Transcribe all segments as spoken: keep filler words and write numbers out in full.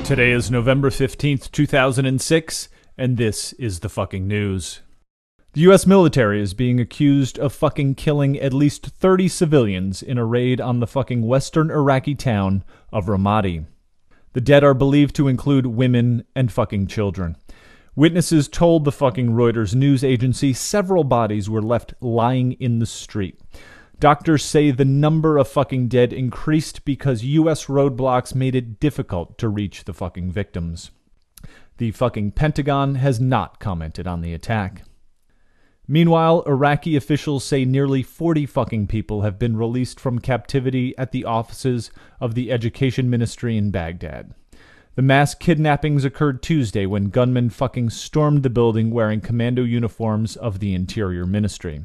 Today is November fifteenth, two thousand six, and this is the fucking news. The U S military is being accused of fucking killing at least thirty civilians in a raid on the fucking western Iraqi town of Ramadi. The dead are believed to include women and fucking children. Witnesses told the fucking Reuters news agency several bodies were left lying in the street. Doctors say the number of fucking dead increased because U S roadblocks made it difficult to reach the fucking victims. The fucking Pentagon has not commented on the attack. Meanwhile, Iraqi officials say nearly forty fucking people have been released from captivity at the offices of the Education Ministry in Baghdad. The mass kidnappings occurred Tuesday when gunmen fucking stormed the building wearing commando uniforms of the Interior Ministry.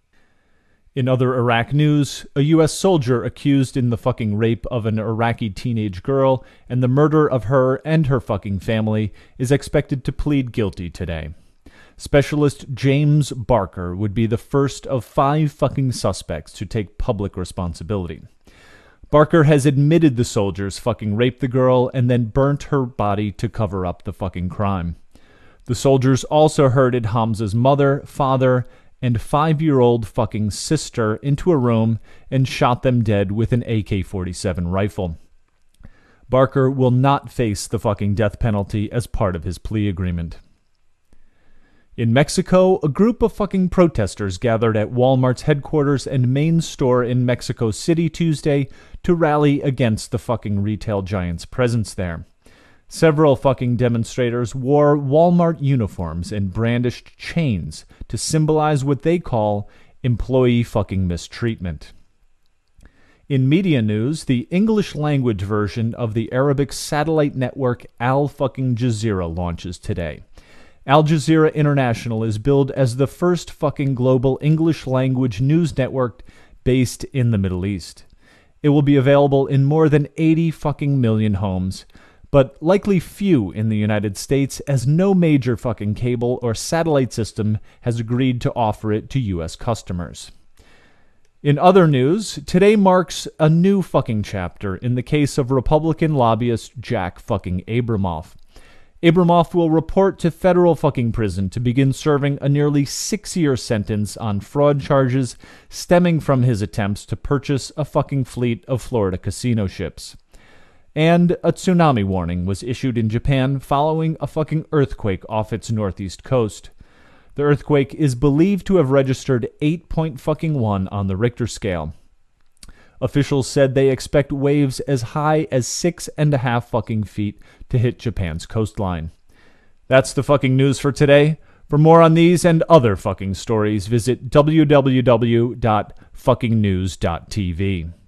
In other Iraq news, a U S soldier accused in the fucking rape of an Iraqi teenage girl and the murder of her and her fucking family is expected to plead guilty today. Specialist James Barker would be the first of five fucking suspects to take public responsibility. Barker has admitted the soldiers fucking raped the girl and then burnt her body to cover up the fucking crime. The soldiers also herded Hamza's mother, father, and five-year-old fucking sister into a room and shot them dead with an A K forty-seven rifle. Barker will not face the fucking death penalty as part of his plea agreement. In Mexico, a group of fucking protesters gathered at Walmart's headquarters and main store in Mexico City Tuesday to rally against the fucking retail giant's presence there. Several fucking demonstrators wore Walmart uniforms and brandished chains to symbolize what they call employee fucking mistreatment. In media news, the English language version of the Arabic satellite network Al fucking Jazeera launches today. Al Jazeera International is billed as the first fucking global English language news network based in the Middle East. It will be available in more than eighty fucking million homes, but likely few in the United States as no major fucking cable or satellite system has agreed to offer it to U S customers. In other news, today marks a new fucking chapter in the case of Republican lobbyist Jack fucking Abramoff. Abramoff will report to federal fucking prison to begin serving a nearly six-year sentence on fraud charges stemming from his attempts to purchase a fucking fleet of Florida casino ships. And a tsunami warning was issued in Japan following a fucking earthquake off its northeast coast. The earthquake is believed to have registered eight point one on the Richter scale. Officials said they expect waves as high as six and a half fucking feet to hit Japan's coastline. That's the fucking news for today. For more on these and other fucking stories, visit w w w dot fucking news dot t v.